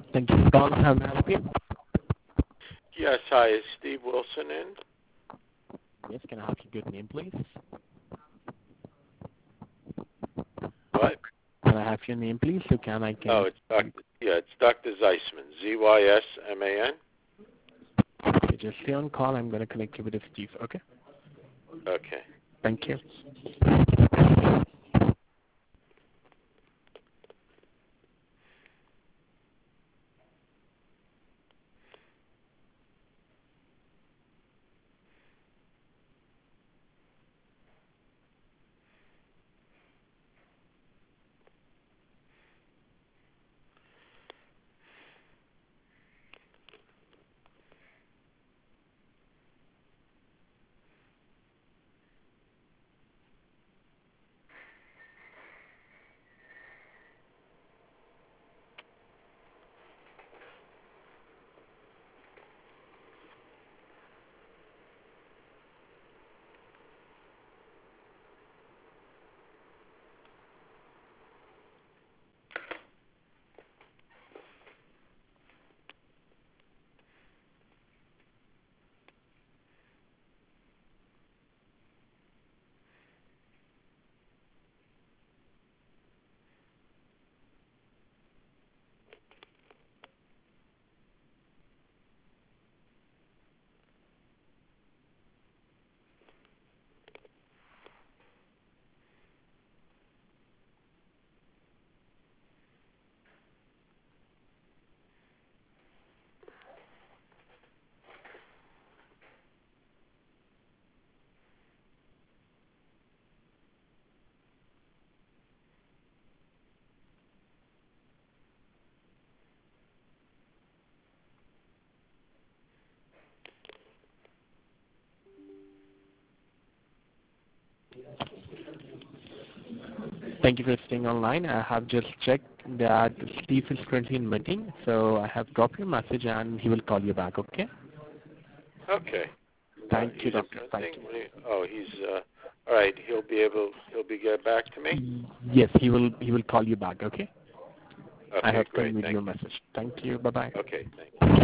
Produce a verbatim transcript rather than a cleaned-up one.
Thank you for calling. How may I help you? Yes, hi. Is Steve Wilson in? Yes, can I have your good name, please? What? Can I have your name, please? So can I can... Oh, it's Doctor Yeah, it's Doctor Zeisman. Z Y S M A N? Okay, just stay on call. I'm going to connect you with the Steve, okay? Okay. Thank you. Thank you for staying online. I have just checked that Steve is currently in meeting, so I have dropped your message and he will call you back, okay? Okay. Thank Uh, you, he's doctor. Thank attending. you. What do you- Oh, he's uh. All right. He'll be able. He'll be get back to me. Yes, he will he will call you back, okay? I Okay, have great. conveyed Thank your you. message. Thank you. Bye-bye. Okay, thank you.